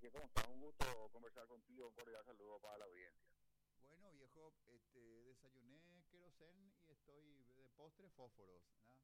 Enrique, ¿cómo estás? Un gusto conversar contigo, un cordial saludo para la audiencia. Bueno, viejo, desayuné querosén y estoy de postre fósforos, ¿no?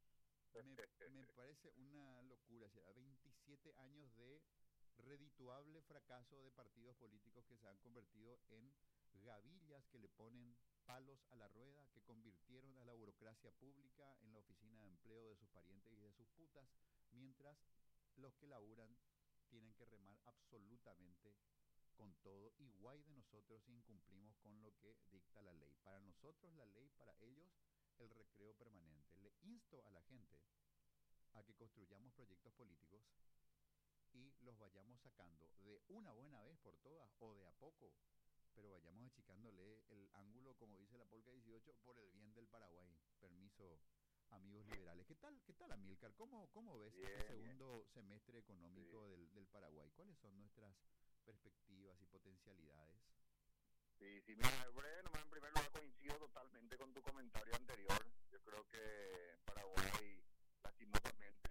Me parece una locura, o sea, 27 años de redituable fracaso de partidos políticos que se han convertido en gavillas que le ponen palos a la rueda, que convirtieron a la burocracia pública en la oficina de empleo de sus parientes y de sus putas, mientras los que laburan tienen que remar absolutamente con todo y guay de nosotros si incumplimos con lo que dicta la ley. Para nosotros la ley, para ellos el recreo permanente. Le insto a la gente a que construyamos proyectos políticos y los vayamos sacando de una buena vez por todas o de a poco, pero vayamos achicándole el ángulo, como dice la Polca 18, por el bien del Paraguay. Permiso, amigos liberales. Qué tal Amílcar? ¿Cómo ves este Bien, bien. segundo semestre económico Sí, del Paraguay? ¿Cuáles son nuestras perspectivas y potencialidades? sí, mira, bueno, en primer lugar coincido totalmente con tu comentario anterior. Yo creo que Paraguay, lastimosamente,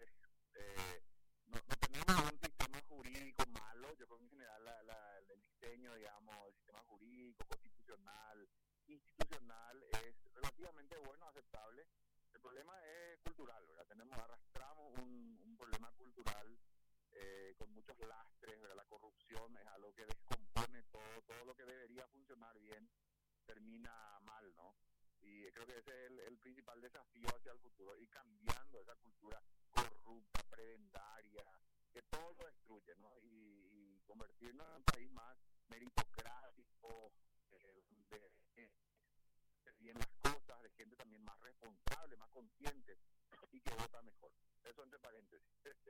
no tenemos un sistema jurídico malo. Yo creo que en general el diseño, digamos, el sistema jurídico, constitucional, institucional es relativamente bueno, aceptable. El problema es cultural, ¿verdad? Arrastramos un problema cultural con muchos lastres, ¿verdad? La corrupción es algo que descompone todo lo que debería funcionar bien termina mal, ¿no? Y creo que ese es el principal desafío hacia el futuro, y cambiando esa cultura corrupta, prebendaria, que todo lo destruye, ¿no? Y convertirnos en un país más meritocrático, de bien las cosas, de gente también más responsable, más consciente y que vota mejor. Eso entre paréntesis.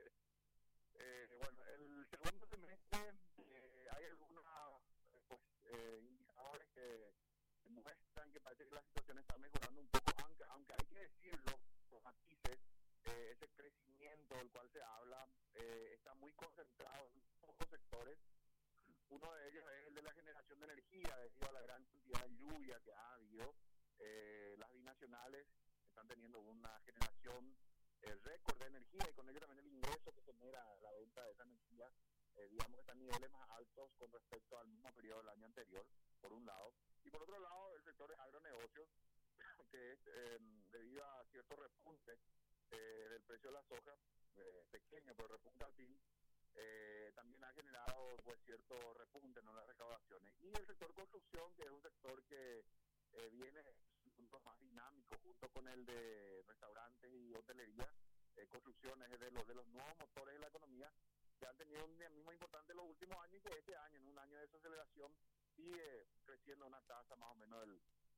Bueno, el segundo semestre hay algunos pues, indicadores que muestran que parece que la situación está mejorando un poco, aunque hay que decirlo, los matices, ese crecimiento del cual se habla está muy concentrado en pocos sectores. Uno de ellos es el de la generación de energía, debido a la gran cantidad de lluvia que ha habido. Las binacionales están teniendo una generación récord de energía, y con ello también el ingreso que genera la venta de esa energía, digamos que están a niveles más altos con respecto al mismo periodo del año anterior, por un lado. Y por otro lado, el sector de agronegocios, que es debido a cierto repunte del precio de la soja, pequeño, pero repunte al fin, también ha generado pues cierto repunte en las recaudaciones. Y el sector construcción, que es un sector que viene puntos más dinámicos, junto con el de restaurantes y hotelería. Construcciones es de los nuevos motores de la economía, que han tenido un dinamismo importante en los últimos años, y que este año, en un año de desaceleración, sigue creciendo a una tasa más o menos del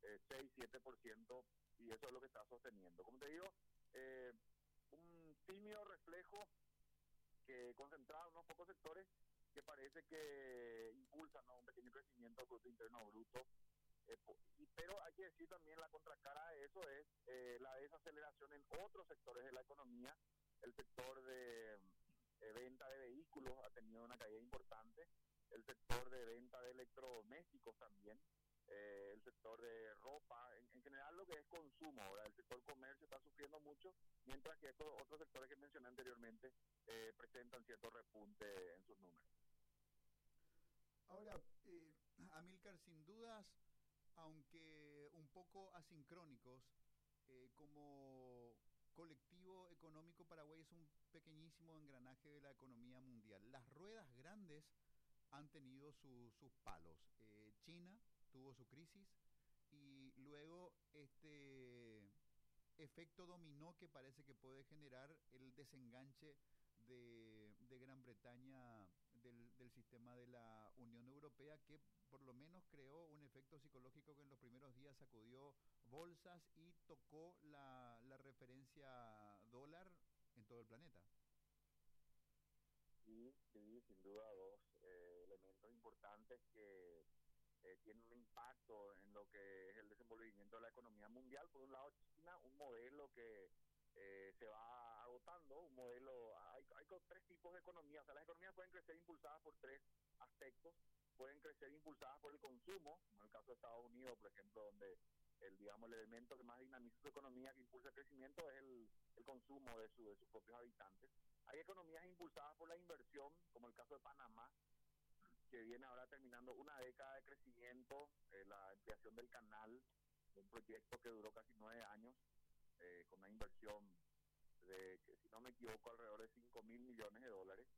6-7%, y eso es lo que está sosteniendo. Como te digo, un tímido reflejo que concentrado en unos pocos sectores, que parece que impulsan, ¿no?, un pequeño crecimiento del Producto Interno Bruto. Pero hay que decir también, la contracara de eso es la desaceleración en otros sectores de la economía. El sector de venta de vehículos ha tenido una caída importante, el sector de venta de electrodomésticos también, el sector de ropa, en general lo que es consumo. Ahora el sector comercio está sufriendo mucho, mientras que estos otros sectores que mencioné anteriormente presentan cierto repunte en sus números. Ahora, Amílcar, sin dudas, aunque un poco asincrónicos, como colectivo económico, Paraguay es un pequeñísimo engranaje de la economía mundial. Las ruedas grandes han tenido sus palos. China tuvo su crisis y luego este efecto dominó que parece que puede generar el desenganche de Gran Bretaña del sistema de la Unión Europea, que por lo menos creó un efecto psicológico que en los primeros días sacudió bolsas y tocó la referencia dólar en todo el planeta. Sí, sin duda dos elementos importantes que tienen un impacto en lo que es el desenvolvimiento de la economía mundial. Por un lado, China, un modelo que se va agotando, un modelo, hay tres tipos de economía. O sea, las economías pueden crecer impulsadas por tres aspectos. Pueden crecer impulsadas por el consumo, como en el caso de Estados Unidos, por ejemplo, donde el elemento que más dinamiza su economía, que impulsa el crecimiento, es el consumo de sus propios habitantes. Hay economías impulsadas por la inversión, como el caso de Panamá, que viene ahora terminando una década de crecimiento, la ampliación del canal, un proyecto que duró casi 9 años, con una inversión de, que si no me equivoco, alrededor de $5.000 millones.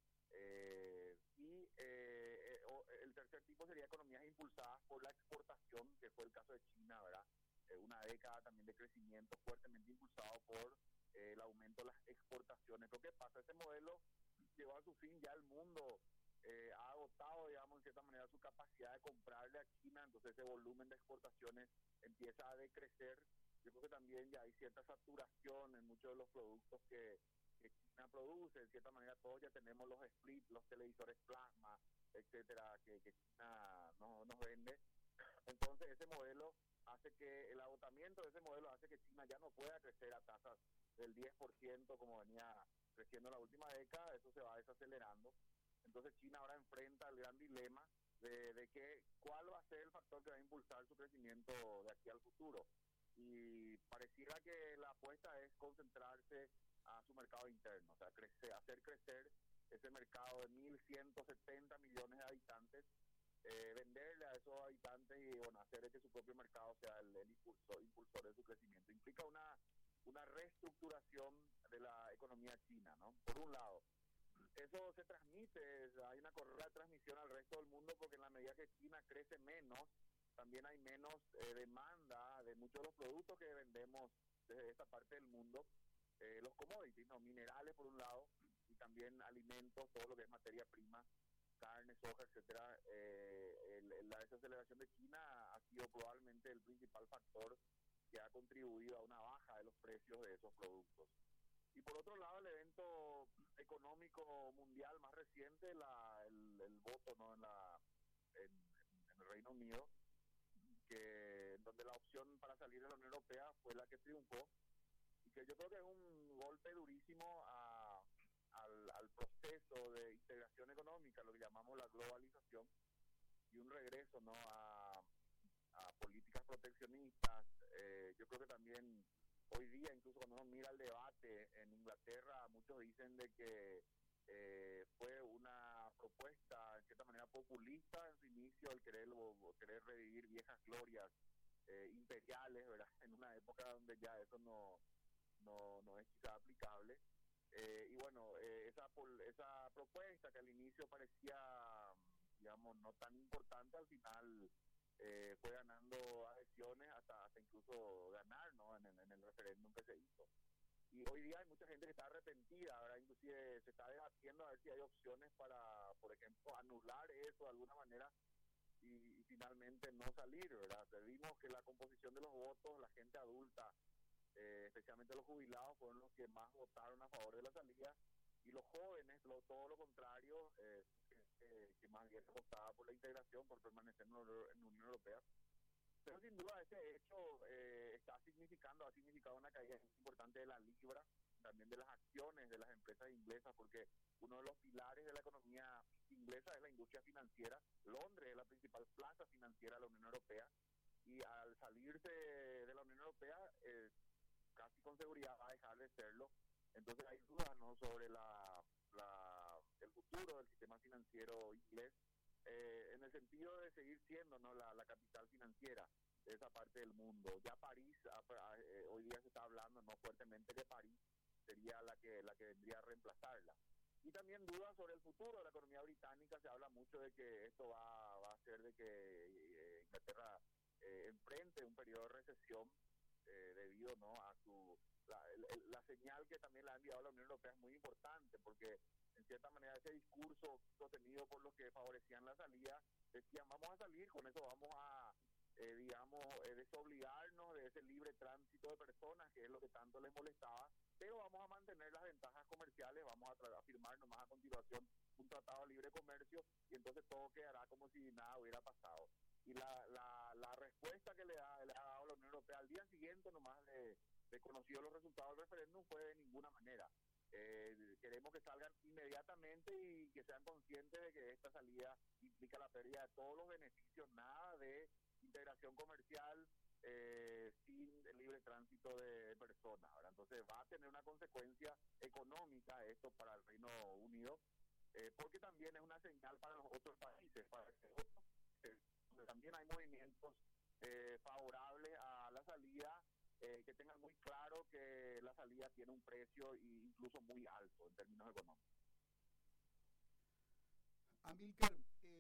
El tercer tipo sería economías impulsadas por la exportación, que fue el caso de China, ¿verdad? Una década también de crecimiento fuertemente impulsado por el aumento de las exportaciones. Lo que pasa, este modelo llegó a su fin, ya el mundo ha agotado, digamos, en cierta manera su capacidad de comprarle a China, entonces ese volumen de exportaciones empieza a decrecer. Yo creo que también ya hay cierta saturación en muchos de los productos que China produce. En cierta manera todos ya tenemos los split, los televisores plasma, etcétera, que China nos vende. Entonces ese modelo hace que el agotamiento de ese modelo hace que China ya no pueda crecer a tasas del 10% como venía creciendo en la última década. Eso se va desacelerando. Entonces China ahora enfrenta el gran dilema de que cuál va a ser el factor que va a impulsar su crecimiento de aquí al futuro. Y pareciera que la apuesta es concentrarse a su mercado interno, o sea, hacer crecer ese mercado de 1.170 millones de habitantes, venderle a esos habitantes y bueno, hacer de que su propio mercado sea el impulsor de su crecimiento. Implica una reestructuración de la economía china, ¿no? Por un lado, eso se transmite, hay una correa de transmisión al resto del mundo, porque en la medida que China crece menos, también hay menos demanda de muchos de los productos que vendemos desde esta parte del mundo, los commodities, ¿no? Minerales por un lado, y también alimentos, todo lo que es materia prima, carne, soja, etcétera. La desaceleración de China ha sido probablemente el principal factor que ha contribuido a una baja de los precios de esos productos. Y por otro lado, el evento económico mundial más reciente, el voto, ¿no? en el Reino Unido, donde la opción para salir de la Unión Europea fue la que triunfó, y que yo creo que es un golpe durísimo al proceso de integración económica, lo que llamamos la globalización, y un regreso, ¿no? a políticas proteccionistas. Yo creo que también hoy día, incluso cuando uno mira el debate en Inglaterra, muchos dicen de que fue una propuesta en cierta manera populista en su inicio, el querer revivir viejas glorias imperiales, ¿verdad? En una época donde ya eso no es quizá aplicable. Y bueno, esa propuesta que al inicio parecía, digamos, no tan importante, al final fue ganando adhesiones hasta incluso ganar, ¿no? en el referéndum que se hizo. Y hoy día hay mucha gente que está arrepentida, ¿verdad? Inclusive se está debatiendo a ver si hay opciones para, por ejemplo, anular eso de alguna manera y finalmente no salir, ¿verdad? Vimos que la composición de los votos, la gente adulta, especialmente los jubilados, fueron los que más votaron a favor de la salida, y los jóvenes, todo lo contrario, que más bien votaba por la integración, por permanecer en la Unión Europea. Pero sin duda ese hecho ha significado una caída importante de la libra, también de las acciones de las empresas inglesas, porque uno de los pilares de la economía inglesa es la industria financiera. Londres es la principal plaza financiera de la Unión Europea, y al salirse de la Unión Europea, casi con seguridad va a dejar de serlo. Entonces hay dudas, ¿no? sobre el futuro del sistema financiero inglés, en el sentido de seguir siendo, ¿no? la capital financiera de esa parte del mundo. Ya París, hoy día se está hablando, no fuertemente, que París sería la que vendría a reemplazarla. Y también dudas sobre el futuro de la economía británica. Se habla mucho de que esto va a hacer de que Inglaterra enfrente un periodo de recesión, debido, ¿no? a la señal que también le ha enviado la Unión Europea es muy importante, porque en cierta manera ese discurso sostenido por los que favorecían la salida, decían vamos a salir, con eso vamos a desobligarnos de ese libre tránsito de personas, que es lo que tanto les molestaba, pero vamos a mantener las ventajas comerciales, vamos a firmar nomás a continuación un tratado de libre comercio, y entonces todo quedará como si nada hubiera pasado. Y la respuesta que le ha dado la Unión Europea al día siguiente nomás de conocido los resultados del referéndum fue de ninguna manera. Queremos que salgan inmediatamente y que sean conscientes de que esta salida implica la pérdida de todos los beneficios, nada de integración comercial sin el libre tránsito de personas, ¿verdad? Entonces va a tener una consecuencia económica esto para el Reino Unido, porque también es una señal para los otros países, para que otros, donde también hay movimientos favorables a la salida, que tengan muy claro que la salida tiene un precio incluso muy alto en términos económicos. Amílcar,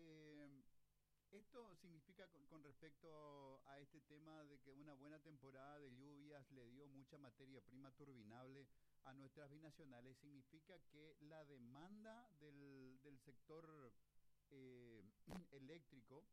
esto significa con respecto a este tema de que una buena temporada de lluvias le dio mucha materia prima turbinable a nuestras binacionales, significa que la demanda del sector eléctrico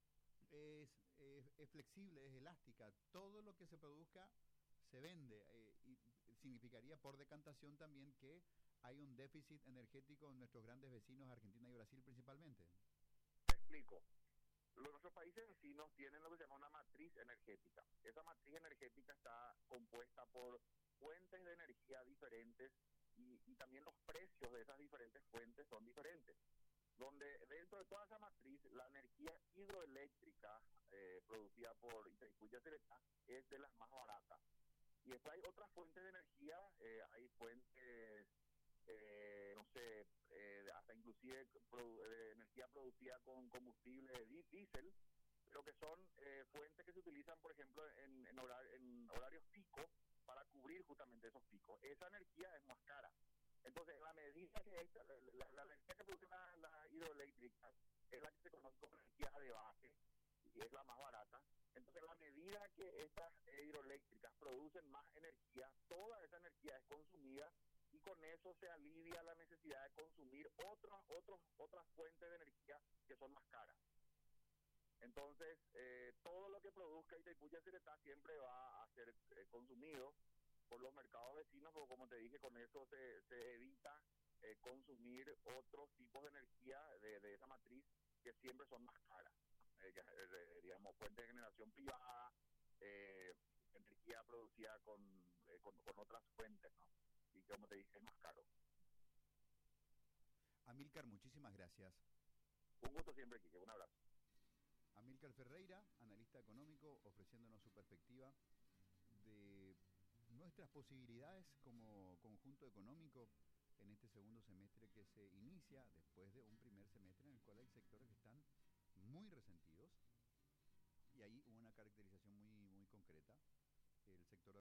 es flexible, es elástica. Todo lo que se produzca se vende y significaría por decantación también que hay un déficit energético en nuestros grandes vecinos, Argentina y Brasil principalmente. Te explico. Nuestros países vecinos tienen lo que se llama una matriz energética. Esa matriz energética está compuesta por fuentes de energía diferentes y también los precios de esas diferentes fuentes son diferentes. Donde dentro de toda esa matriz, la energía hidroeléctrica producida por Itaipú y Yacyretá es de las más baratas. Y después hay otras fuentes de energía, hay fuentes, no sé, hasta inclusive energía producida con combustible de diésel, pero que son fuentes que se utilizan, por ejemplo, en horarios pico para cubrir justamente esos picos. Esa energía es más cara. Entonces, en la medida que la energía que produce la hidroeléctrica es la que se conoce como energía de base y es la más barata. Entonces, a medida que estas hidroeléctricas producen más energía, toda esa energía es consumida y con eso se alivia la necesidad de consumir otras fuentes de energía que son más caras. Entonces, todo lo que produzca Itaipú y Yacyretá siempre va a ser consumido por los mercados vecinos, pero como te dije, con eso se evita consumir otros tipos de energía de esa matriz que siempre son más caras. Digamos, fuentes de generación privada, energía producida con otras fuentes, ¿no? Y como te dije, es más caro. Amílcar, muchísimas gracias. Un gusto siempre, Quique. Un abrazo. Amílcar Ferreira, analista económico, ofreciéndonos su perspectiva de nuestras posibilidades como conjunto económico en este segundo semestre que se inicia después de un primer semestre en el cual hay sectores que están muy resentidos y ahí hubo una caracterización muy concreta. El sector